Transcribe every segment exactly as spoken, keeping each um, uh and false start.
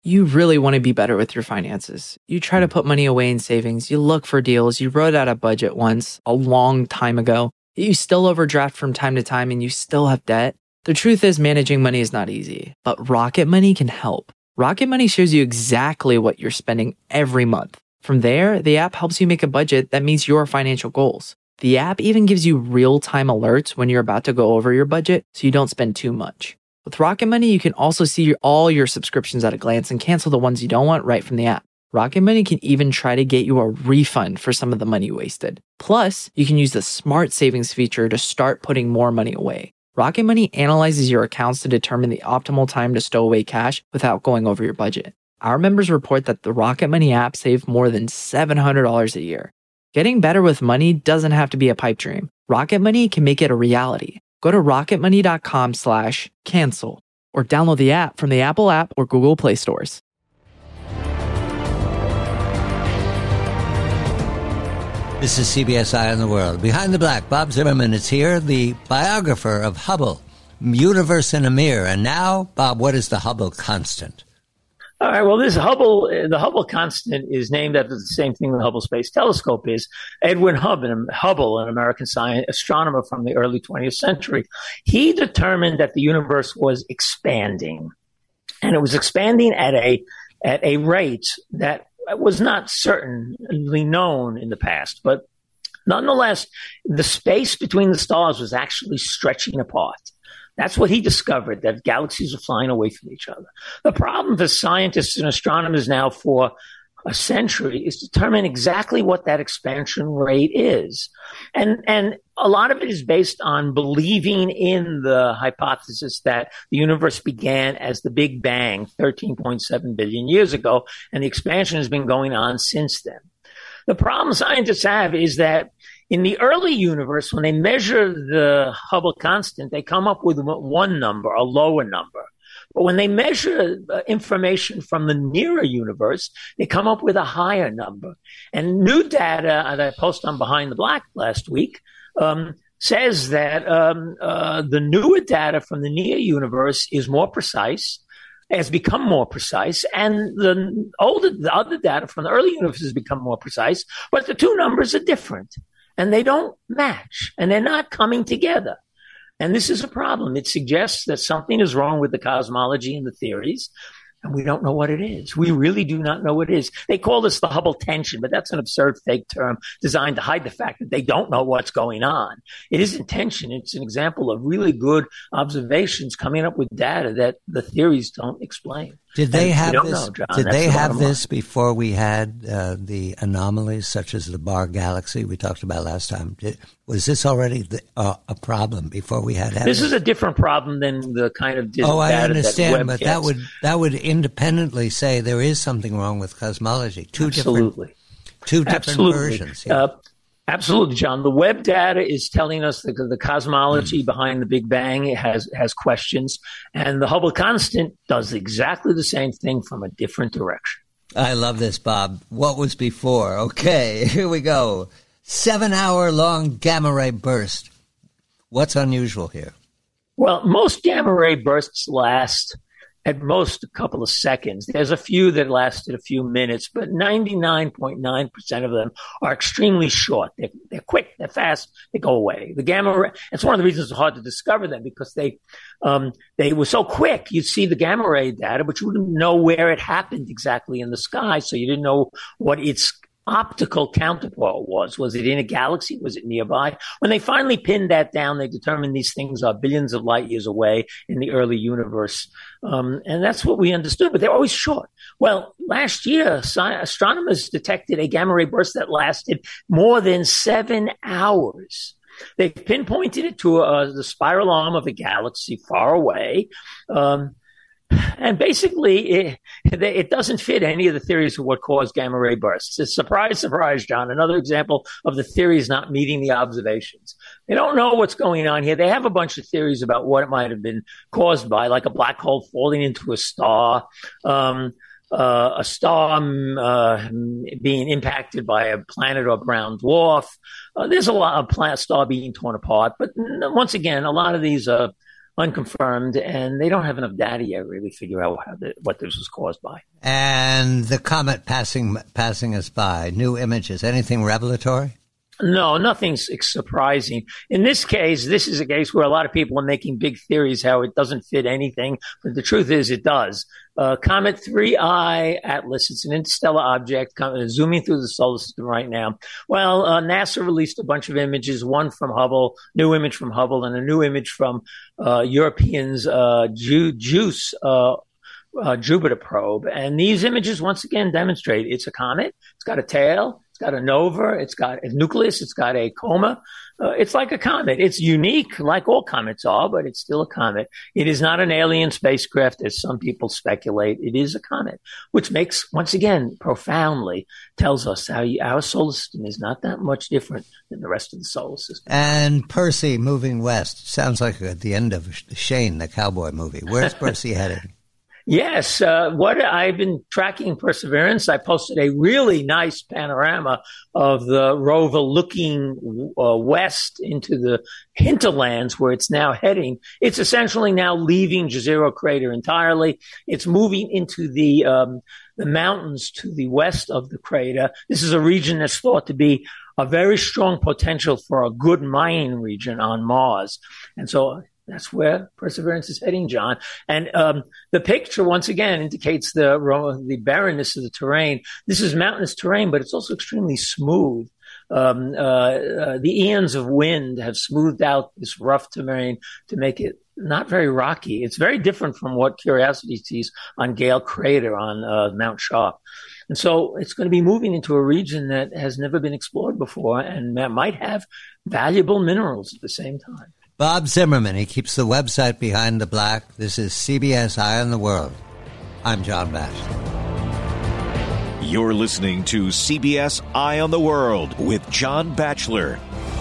You really want to be better with your finances. You try to put money away in savings, you look for deals, you wrote out a budget once a long time ago, you still overdraft from time to time and you still have debt. The truth is managing money is not easy, but Rocket Money can help. Rocket Money shows you exactly what you're spending every month. From there, the app helps you make a budget that meets your financial goals. The app even gives you real-time alerts when you're about to go over your budget so you don't spend too much. With Rocket Money, you can also see your, all your subscriptions at a glance and cancel the ones you don't want right from the app. Rocket Money can even try to get you a refund for some of the money wasted. Plus, you can use the Smart Savings feature to start putting more money away. Rocket Money analyzes your accounts to determine the optimal time to stow away cash without going over your budget. Our members report that the Rocket Money app saved more than seven hundred dollars a year. Getting better with money doesn't have to be a pipe dream. Rocket Money can make it a reality. Go to rocketmoney.com slash cancel or download the app from the Apple app or Google Play stores. This is C B S Eye on the World. Behind the Black, Bob Zimmerman is here, the biographer of Hubble, Universe in a Mirror. And now, Bob, what is the Hubble constant? All right. Well, this Hubble, the Hubble constant is named after the same thing the Hubble Space Telescope is. Edwin Hubble, an American science astronomer from the early twentieth century, he determined that the universe was expanding, and it was expanding at a at a rate that was not certainly known in the past, but nonetheless, the space between the stars was actually stretching apart. That's what he discovered, that galaxies are flying away from each other. The problem for scientists and astronomers now for a century is to determine exactly what that expansion rate is. And, and a lot of it is based on believing in the hypothesis that the universe began as the Big Bang thirteen point seven billion years ago, and the expansion has been going on since then. The problem scientists have is that in the early universe, when they measure the Hubble constant, they come up with one number, a lower number. But when they measure uh, information from the nearer universe, they come up with a higher number. And new data that I posted on Behind the Black last week um, says that um, uh, the newer data from the near universe is more precise, has become more precise, and the older, the other data from the early universe has become more precise, but the two numbers are different. And they don't match, and they're not coming together. And this is a problem. It suggests that something is wrong with the cosmology and the theories, and we don't know what it is. We really do not know what it is. They call this the Hubble tension, but that's an absurd fake term designed to hide the fact that they don't know what's going on. It isn't tension. It's an example of really good observations coming up with data that the theories don't explain. Did they and have know, this? John. Did That's they the have this line. before we had uh, the anomalies such as the Bar Galaxy we talked about last time? Did, was this already the, uh, a problem before we had? This evidence? is a different problem than the kind of oh, I data understand, that but gets. that would that would independently say there is something wrong with cosmology. Two Absolutely. different, two different Absolutely. versions. Yeah. Uh, Absolutely, John. The Webb data is telling us that the cosmology mm. behind the Big Bang has, has questions, and the Hubble constant does exactly the same thing from a different direction. I love this, Bob. What was before? Okay, here we go. Seven-hour-long gamma ray burst. What's unusual here? Well, most gamma ray bursts last at most a couple of seconds. There's a few that lasted a few minutes, but ninety-nine point nine percent of them are extremely short. They're, they're quick, they're fast, they go away. The gamma ray, it's one of the reasons it's hard to discover them, because they um, they were so quick. You'd see the gamma ray data, but you wouldn't know where it happened exactly in the sky, so you didn't know what its optical counterpart was. Was it in a galaxy? Was it nearby? When they finally pinned that down, they determined these things are billions of light years away in the early universe. Um, and that's what we understood, but they're always short. Well, last year, sci- astronomers detected a gamma ray burst that lasted more than seven hours. They pinpointed it to uh, the spiral arm of a galaxy far away. Um, And basically, it, it doesn't fit any of the theories of what caused gamma ray bursts. It's surprise, surprise, John. Another example of the theories not meeting the observations. They don't know what's going on here. They have a bunch of theories about what it might have been caused by, like a black hole falling into a star, um, uh, a star um, uh, being impacted by a planet or brown dwarf. Uh, there's a lot of planet star being torn apart. But once again, a lot of these uh, unconfirmed, and they don't have enough data yet to really figure out how the, what this was caused by. And the comet passing passing us by, new images, anything revelatory? No, nothing's surprising. In this case, this is a case where a lot of people are making big theories how it doesn't fit anything, but the truth is it does. Uh, Comet three I Atlas, it's an interstellar object coming, zooming through the solar system right now. Well, uh, NASA released a bunch of images, one from Hubble, new image from Hubble, and a new image from uh, Europeans' uh, Ju- JUICE uh, uh, Jupiter probe. And these images, once again, demonstrate it's a comet. It's got a tail. It's got a nova. It's got a nucleus. It's got a coma. Uh, it's like a comet. It's unique, like all comets are, but it's still a comet. It is not an alien spacecraft, as some people speculate. It is a comet, which makes, once again, profoundly tells us how you, our solar system is not that much different than the rest of the solar system. And Percy moving west. Sounds like at the end of Shane, the cowboy movie. Where's Percy headed? Yes, uh, what I've been tracking Perseverance. I posted a really nice panorama of the rover looking uh, west into the hinterlands where it's now heading. It's essentially now leaving Jezero Crater entirely. It's moving into the um, the mountains to the west of the crater. This is a region that's thought to be a very strong potential for a good mining region on Mars, and so that's where Perseverance is heading, John. And um, the picture, once again, indicates the the barrenness of the terrain. This is mountainous terrain, but it's also extremely smooth. Um, uh, uh, the eons of wind have smoothed out this rough terrain to make it not very rocky. It's very different from what Curiosity sees on Gale Crater on uh, Mount Sharp. And so it's going to be moving into a region that has never been explored before and that might have valuable minerals at the same time. Bob Zimmerman, he keeps the website Behind the Black. This is C B S Eye on the World. I'm John Batchelor. You're listening to C B S Eye on the World with John Batchelor.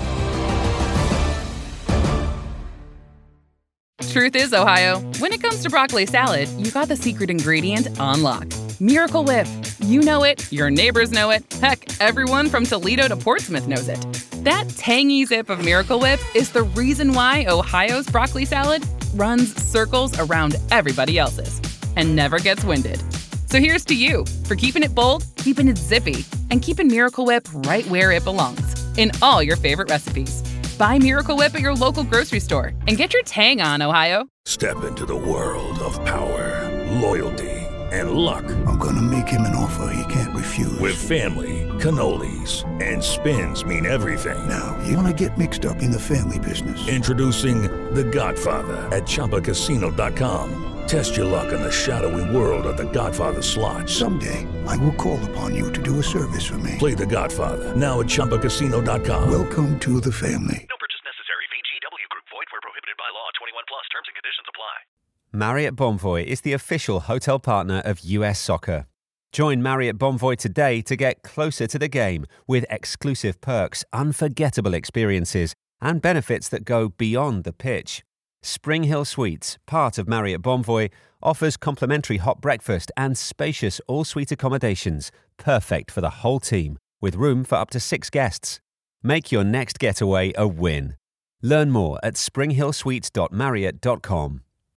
Truth is, Ohio, when it comes to broccoli salad, you got the secret ingredient on lock. Miracle Whip. You know it, your neighbors know it, heck, everyone from Toledo to Portsmouth knows it. That tangy zip of Miracle Whip is the reason why Ohio's broccoli salad runs circles around everybody else's and never gets winded. So here's to you for keeping it bold, keeping it zippy, and keeping Miracle Whip right where it belongs, in all your favorite recipes. Buy Miracle Whip at your local grocery store and get your tang on, Ohio. Step into the world of power, loyalty, and luck. I'm gonna make him an offer he can't refuse. With family, cannolis, and spins mean everything. Now, you wanna get mixed up in the family business. Introducing The Godfather at Chumba Casino dot com. Test your luck in the shadowy world of The Godfather slot. Someday, I will call upon you to do a service for me. Play The Godfather, now at Chumba Casino dot com. Welcome to the family. No purchase necessary. V G W Group. Void where prohibited by law. twenty-one plus. Terms and conditions apply. Marriott Bonvoy is the official hotel partner of U S Soccer. Join Marriott Bonvoy today to get closer to the game with exclusive perks, unforgettable experiences, and benefits that go beyond the pitch. Spring Hill Suites, part of Marriott Bonvoy, offers complimentary hot breakfast and spacious all-suite accommodations, perfect for the whole team, with room for up to six guests. Make your next getaway a win. Learn more at spring hill suites dot marriott dot com.